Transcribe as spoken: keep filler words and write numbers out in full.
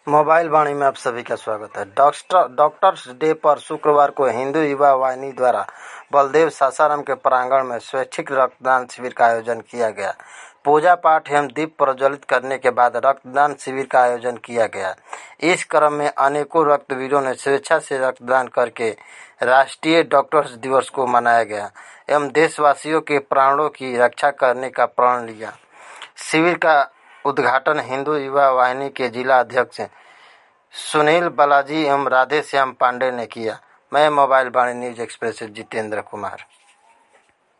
Mobile वाणी में आप सभी का स्वागत है। डॉक्टर डॉक्टर्स डे पर शुक्रवार को हिंदू युवा वाहिनी द्वारा बलदेव सासाराम के प्रांगण में स्वैच्छिक रक्तदान शिविर का आयोजन किया गया। पूजा पाठ एवं दीप प्रज्वलित करने के बाद रक्तदान शिविर का आयोजन किया गया। इस क्रम में अनेकों रक्तवीरों ने स्वेच्छा से रक्तदान करके राष्ट्रीय डॉक्टर्स दिवस को मनाया गया एवं देशवासियों के प्राणों की रक्षा करने का प्रण लिया। शिविर का उद्घाटन हिंदू युवा वाहिनी के जिला अध्यक्ष सुनील बालाजी एवं राधे श्याम पांडे ने किया। मैं मोबाइल वाणी न्यूज एक्सप्रेस से जितेंद्र कुमार।